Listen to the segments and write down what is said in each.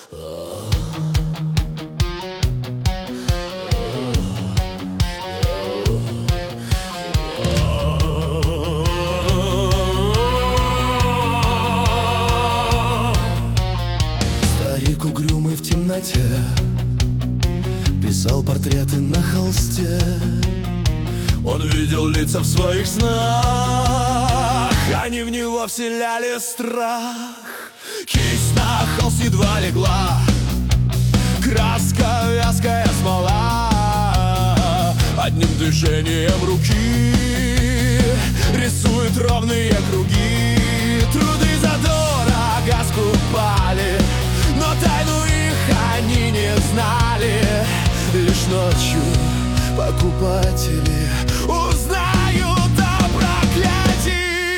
Старик угрюмый в темноте писал портреты на холсте. Он видел лица в своих снах, они в него вселяли страх. Кисть на холст едва легла, краска вязкая смола. Одним движением руки рисует ровные круги. Труды задорого скупали, но тайну их они не знали. Лишь ночью покупатели узнают о проклятии.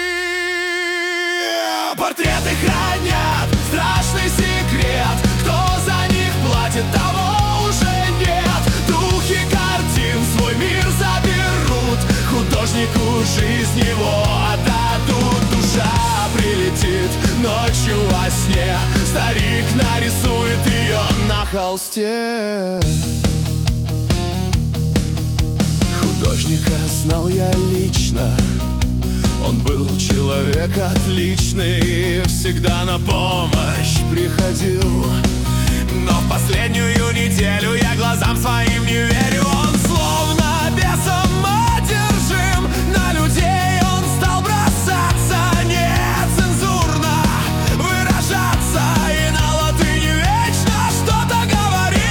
Портреты хранят страшный секрет, кто за них платит, того уже нет. Духи картин свой мир заберут, художнику жизнь его отдадут. Душа прилетит ночью во сне, старик нарисует ее на холсте. Художника знал я лично, он был человек отличный и всегда на помощь приходил. Но в последнюю неделю я глазам своим не верю. Он словно бесом одержим, на людей он стал бросаться, нецензурно выражаться и на латыни вечно что-то говорить.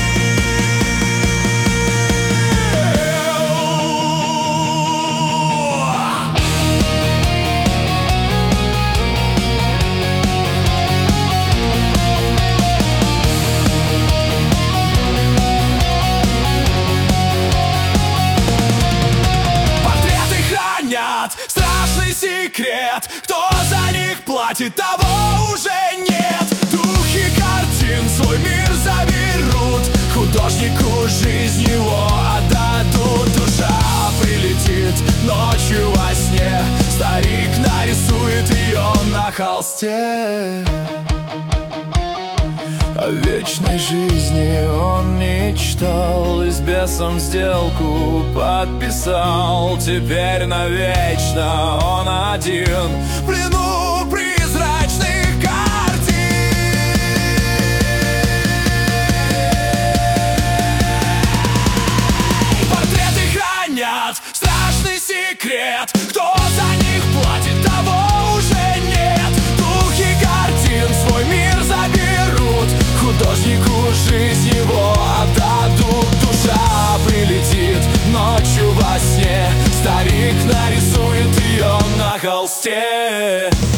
Страшный секрет, кто за них платит, того уже нет. Духи картин свой мир заберут, художнику жизнь его отдадут. Душа прилетит ночью во сне, старик нарисует ее на холсте. О вечной жизни он мечтал и с бесом сделку подписал. Теперь навечно он один в плену призрачных картин. Портреты хранят страшный секрет, кто за них платит, того уже нет. Духи картин свой мир заберут, художнику жизнь его отдадут. Душа прилетит ночью во сне, старик нарисует ее на холсте.